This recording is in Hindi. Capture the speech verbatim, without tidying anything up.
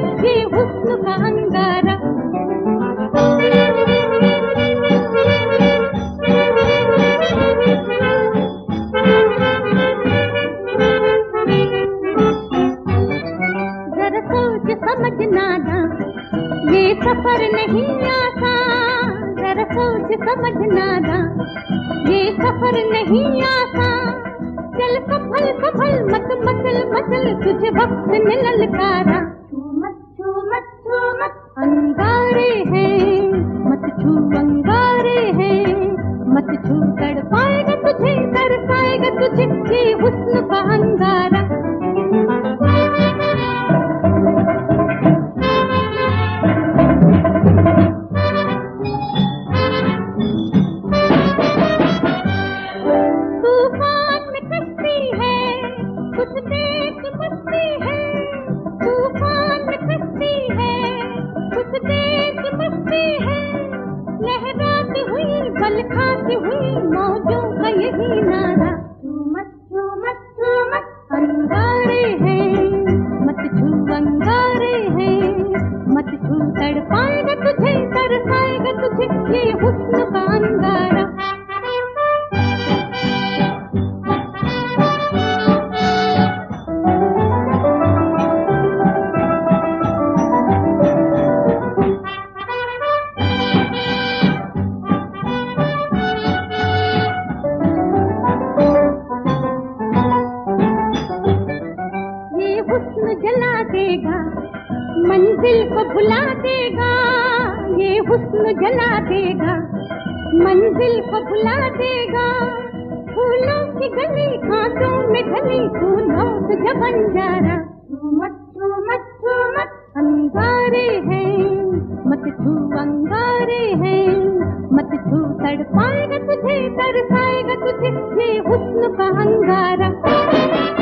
ये हुस्न का अंगारा। जरा सोच समझना ना, ये सफर नहीं आसान। जरा सोच समझना ना, ये सफर नहीं आसान। चल सफल सफल मत मचल मचल, तुझे वक्त ने ललकारा। छू मत छू मत छू मत, अंगारे हैं मत छू अंगारे हैं मत छू, तड़पाएगा तुझे तरसाएगा तुझे ये हुस्न का अंगारा। कुछ देख बसती है, तूफान में कश्ती है, कुछ देख बसती है। लहराती हुई बल खाती हुई मौजों का यही नारा। छू मत छू मत छू मत, अंगारे हैं मत छू अंगारे हैं मत छू, तड़पाएगा तुझे तरसाएगा तुझे ये हुस्न का अंगारा। हुस्न जला देगा मंजिल को भुला देगा, ये हुस्न जला देगा मंजिल को भुला देगा। फूलों की गली कांटों में ढली तू लौट जा बंजारा। छू मत छू मत छू मत, अंगारे हैं मत छू अंगारे हैं मत छू, तड़पाएगा तुझे तरसाएगा तुझे ये हुस्न का अंगारा।